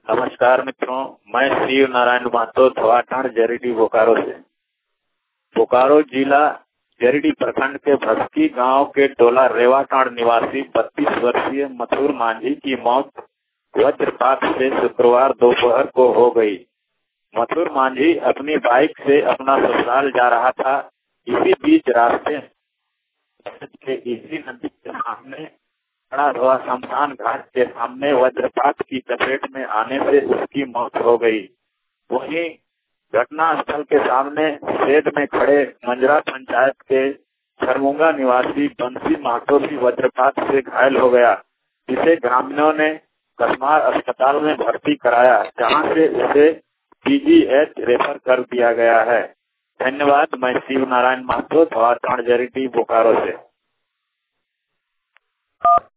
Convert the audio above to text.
नमस्कार मित्रों, मैं शिव नारायण महतो धवाटाण जरीडी बोकारो से। बोकारो जिला जरीडी प्रखंड के भस्की गांव के टोला रेवाटाण निवासी 32 वर्षीय मथुर मांझी की मौत वज्रपात से शुक्रवार दोपहर को हो गई। मथुर मांझी अपनी बाइक से अपना ससुराल जा रहा था। इसी बीच रास्ते के इसी नदी के सामने खड़ा हुआ शमशान घाट के सामने वज्रपात की चपेट में आने से उसकी मौत हो गई। वहीं घटना स्थल के सामने शेड में खड़े मंजरा पंचायत के छरमुंगा निवासी बंसी महतो भी वज्रपात से घायल हो गया, जिसे ग्रामीणों ने कसमार अस्पताल में भर्ती कराया, जहां से उसे पीजीएच रेफर कर दिया गया है। धन्यवाद। मैं शिव नारायण महतो धवाटाण जरीडी बोकारो से।